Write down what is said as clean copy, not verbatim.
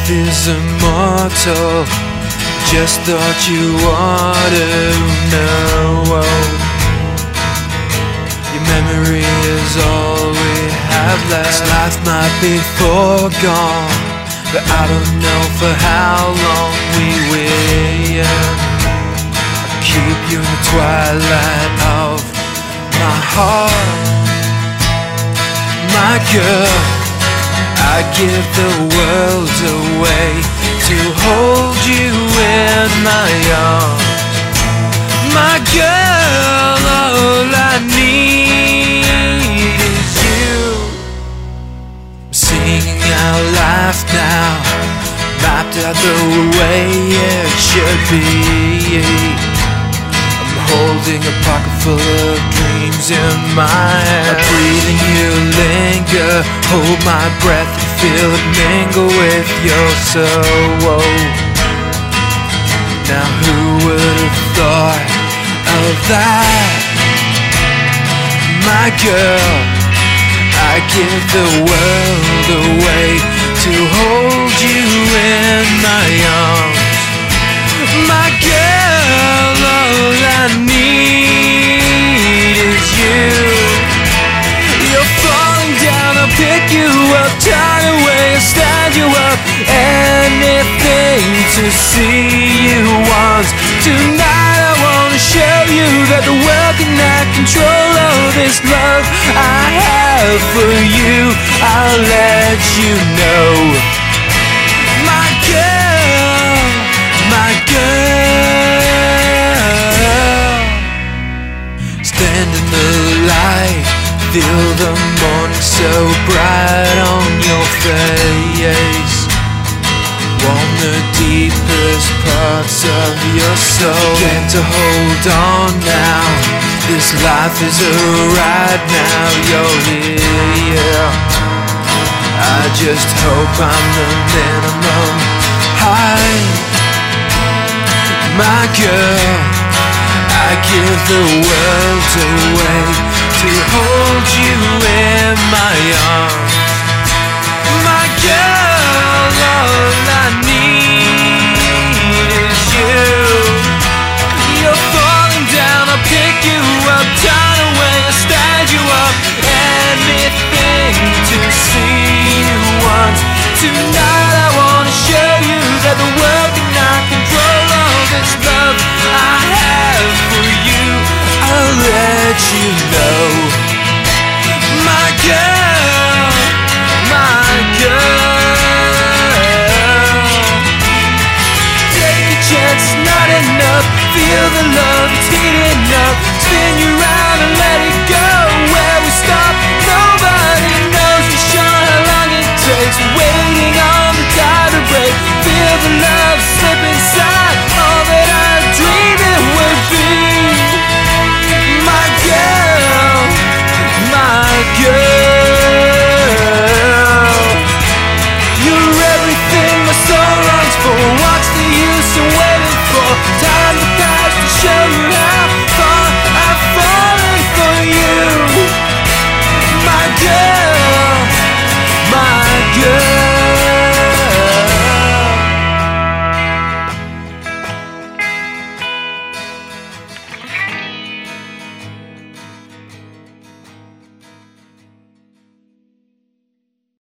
life is immortal. Just thought you ought to know. Your memory is all we have left. This life might be foregone, but I don't know for how long we will. I'll keep you in the twilight of my heart. My girl, I'd give the world away to hold you in my arms. My girl, all I need is you. I'm singing our life now, mapped out the way it should be. I'm holding a pocket full of dreams in my hand. Breathing you linger, hold my breath and feel it mingle with your soul. Now who would have thought of that? My girl, I give the world away to hold you in my arms. My girl, all I need is you. You're falling down, I'll pick you up, turn away, I'll stand you up. Anything to see you once. Tonight I wanna show you that the world cannot control all this love I have for you. I'll let you know. My girl, my girl. Stand in the light, feel the morning so bright on your face. Warm the deepest parts of your soul. Get to hold on now. This life is a ride now. You're here. I just hope I'm the minimum high. My girl, I give the world away to hold you in my arms.